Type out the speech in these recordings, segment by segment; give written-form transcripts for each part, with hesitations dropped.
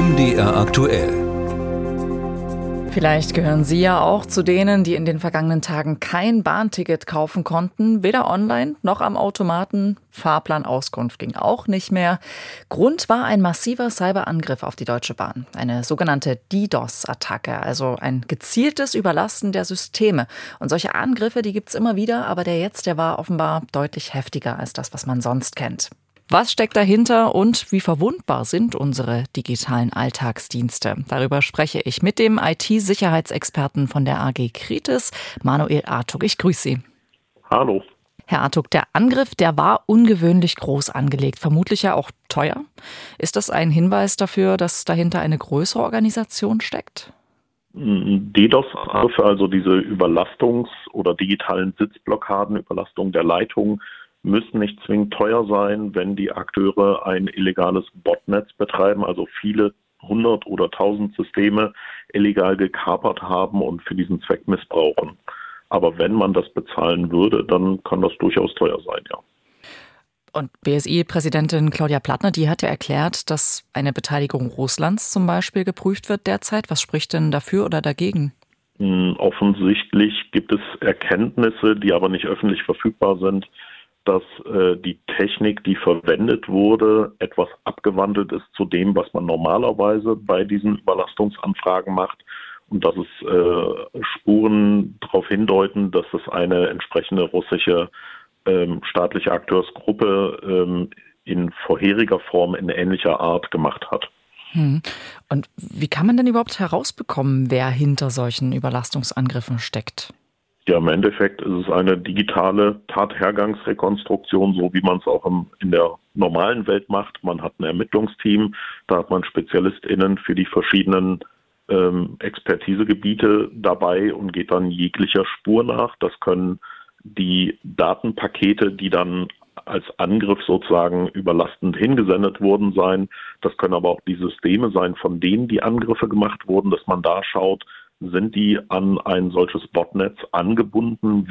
MDR aktuell. Vielleicht gehören Sie ja auch zu denen, die in den vergangenen Tagen kein Bahnticket kaufen konnten, weder online noch am Automaten. Fahrplanauskunft ging auch nicht mehr. Grund war ein massiver Cyberangriff auf die Deutsche Bahn. Eine sogenannte DDoS-Attacke, also ein gezieltes Überlasten der Systeme. Und solche Angriffe, die gibt's immer wieder, aber der war offenbar deutlich heftiger als das, was man sonst kennt. Was steckt dahinter und wie verwundbar sind unsere digitalen Alltagsdienste? Darüber spreche ich mit dem IT-Sicherheitsexperten von der AG Kritis, Manuel Artuk. Ich grüße Sie. Hallo. Herr Artuk, der Angriff, der war ungewöhnlich groß angelegt, vermutlich ja auch teuer. Ist das ein Hinweis dafür, dass dahinter eine größere Organisation steckt? DDoS-Angriffe, also diese oder digitalen Sitzblockaden, Überlastung der Leitung, müssen nicht zwingend teuer sein, wenn die Akteure ein illegales Botnetz betreiben, also viele 100 oder 1000 Systeme illegal gekapert haben und für diesen Zweck missbrauchen. Aber wenn man das bezahlen würde, dann kann das durchaus teuer sein, ja. Und BSI-Präsidentin Claudia Plattner, die hat ja erklärt, dass eine Beteiligung Russlands zum Beispiel geprüft wird derzeit. Was spricht denn dafür oder dagegen? Offensichtlich gibt es Erkenntnisse, die aber nicht öffentlich verfügbar sind, dass die Technik, die verwendet wurde, etwas abgewandelt ist zu dem, was man normalerweise bei diesen Überlastungsanfragen macht. Und dass es Spuren darauf hindeuten, dass es eine entsprechende russische staatliche Akteursgruppe in vorheriger Form in ähnlicher Art gemacht hat. Und wie kann man denn überhaupt herausbekommen, wer hinter solchen Überlastungsangriffen steckt? Ja, im Endeffekt ist es eine digitale Tathergangsrekonstruktion, so wie man es auch in der normalen Welt macht. Man hat ein Ermittlungsteam, da hat man SpezialistInnen für die verschiedenen Expertisegebiete dabei und geht dann jeglicher Spur nach. Das können die Datenpakete, die dann als Angriff sozusagen überlastend hingesendet worden sein. Das können aber auch die Systeme sein, von denen die Angriffe gemacht wurden, dass man da schaut, sind die an ein solches Botnetz angebunden?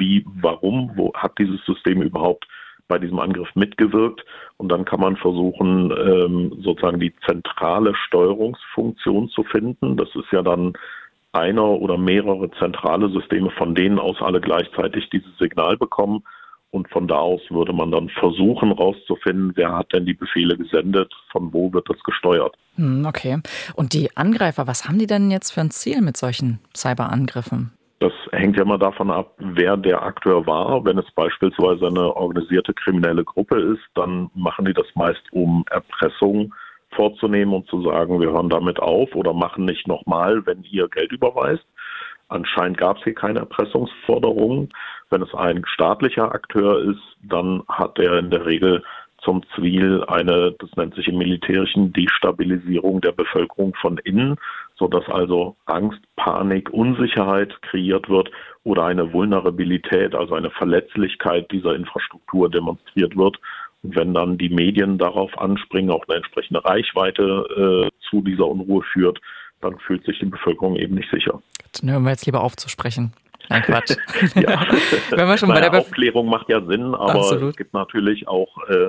Wo hat dieses System überhaupt bei diesem Angriff mitgewirkt? Und dann kann man versuchen, sozusagen die zentrale Steuerungsfunktion zu finden. Das ist ja dann einer oder mehrere zentrale Systeme, von denen aus alle gleichzeitig dieses Signal bekommen. Und von da aus würde man dann versuchen rauszufinden, wer hat denn die Befehle gesendet, von wo wird das gesteuert. Okay. Und die Angreifer, was haben die denn jetzt für ein Ziel mit solchen Cyberangriffen? Das hängt ja immer davon ab, wer der Akteur war. Wenn es beispielsweise eine organisierte kriminelle Gruppe ist, dann machen die das meist, um Erpressung vorzunehmen und zu sagen, wir hören damit auf oder machen nicht nochmal, wenn ihr Geld überweist. Anscheinend gab es hier keine Erpressungsforderungen. Wenn es ein staatlicher Akteur ist, dann hat er in der Regel zum Ziel das nennt sich im Militärischen, Destabilisierung der Bevölkerung von innen, sodass also Angst, Panik, Unsicherheit kreiert wird oder eine Vulnerabilität, also eine Verletzlichkeit dieser Infrastruktur demonstriert wird. Und wenn dann die Medien darauf anspringen, auch eine entsprechende Reichweite zu dieser Unruhe führt, dann fühlt sich die Bevölkerung eben nicht sicher. Dann hören wir jetzt lieber auf zu sprechen. Nein, Quatsch. Ja. Wenn wir schon bei der Aufklärung macht ja Sinn, aber Absolut. Es gibt natürlich auch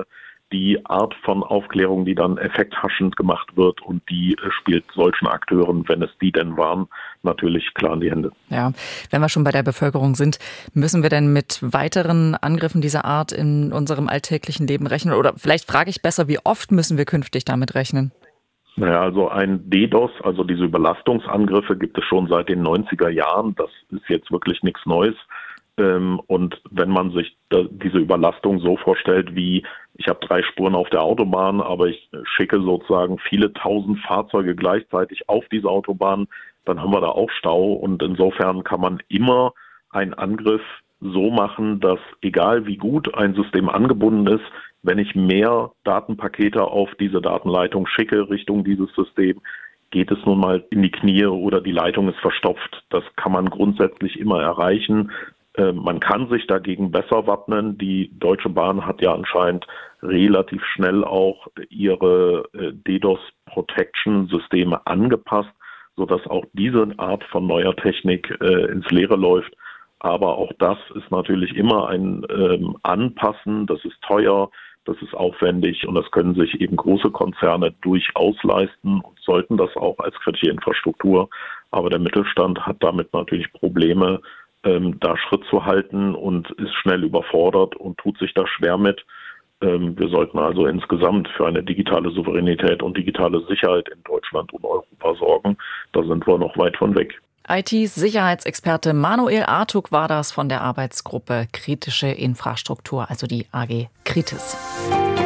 die Art von Aufklärung, die dann effekthaschend gemacht wird und die spielt solchen Akteuren, wenn es die denn waren, natürlich klar in die Hände. Ja, wenn wir schon bei der Bevölkerung sind, müssen wir denn mit weiteren Angriffen dieser Art in unserem alltäglichen Leben rechnen? Oder vielleicht frage ich besser, wie oft müssen wir künftig damit rechnen? Naja, also ein DDoS, also diese Überlastungsangriffe gibt es schon seit den 90er Jahren. Das ist jetzt wirklich nichts Neues. Und wenn man sich diese Überlastung so vorstellt wie, ich habe 3 Spuren auf der Autobahn, aber ich schicke sozusagen viele tausend Fahrzeuge gleichzeitig auf diese Autobahn, dann haben wir da auch Stau. Und insofern kann man immer einen Angriff so machen, dass egal wie gut ein System angebunden ist, wenn ich mehr Datenpakete auf diese Datenleitung schicke Richtung dieses System, geht es nun mal in die Knie oder die Leitung ist verstopft. Das kann man grundsätzlich immer erreichen. Man kann sich dagegen besser wappnen. Die Deutsche Bahn hat ja anscheinend relativ schnell auch ihre DDoS-Protection-Systeme angepasst, sodass auch diese Art von neuer Technik ins Leere läuft. Aber auch das ist natürlich immer ein Anpassen, das ist teuer. Das ist aufwendig und das können sich eben große Konzerne durchaus leisten und sollten das auch als kritische Infrastruktur. Aber der Mittelstand hat damit natürlich Probleme, da Schritt zu halten und ist schnell überfordert und tut sich da schwer mit. Wir sollten also insgesamt für eine digitale Souveränität und digitale Sicherheit in Deutschland und Europa sorgen. Da sind wir noch weit von weg. IT-Sicherheitsexperte Manuel Artuk war das von der Arbeitsgruppe Kritische Infrastruktur, also die AG Kritis.